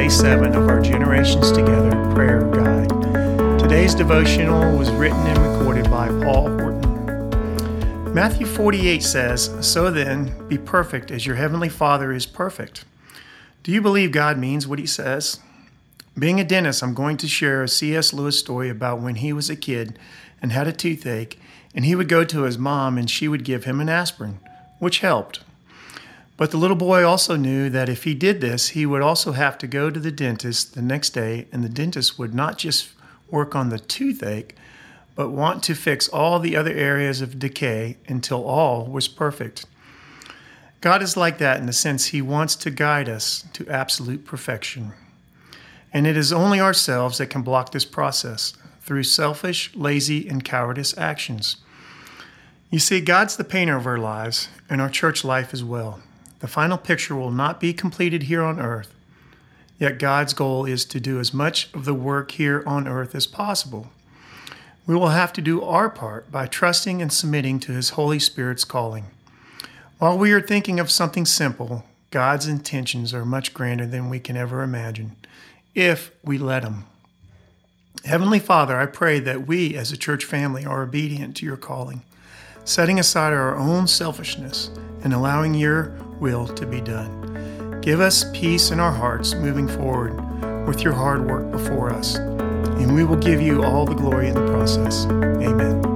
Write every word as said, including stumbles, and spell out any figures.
day seven of our Generations Together prayer guide. Today's devotional was written and recorded by Paul Horton. Matthew forty-eight says, "So then, be perfect as your heavenly Father is perfect." Do you believe God means what he says? Being a dentist, I'm going to share a C S Lewis story about when he was a kid and had a toothache, and he would go to his mom and she would give him an aspirin, which helped. But the little boy also knew that if he did this, he would also have to go to the dentist the next day, and the dentist would not just work on the toothache, but want to fix all the other areas of decay until all was perfect. God is like that in the sense he wants to guide us to absolute perfection. And it is only ourselves that can block this process through selfish, lazy, and cowardice actions. You see, God's the painter of our lives and our church life as well. The final picture will not be completed here on earth, yet God's goal is to do as much of the work here on earth as possible. We will have to do our part by trusting and submitting to his Holy Spirit's calling. While we are thinking of something simple, God's intentions are much grander than we can ever imagine, if we let him. Heavenly Father, I pray that we as a church family are obedient to your calling, setting aside our own selfishness and allowing your will to be done. Give us peace in our hearts moving forward with your hard work before us, and we will give you all the glory in the process. Amen.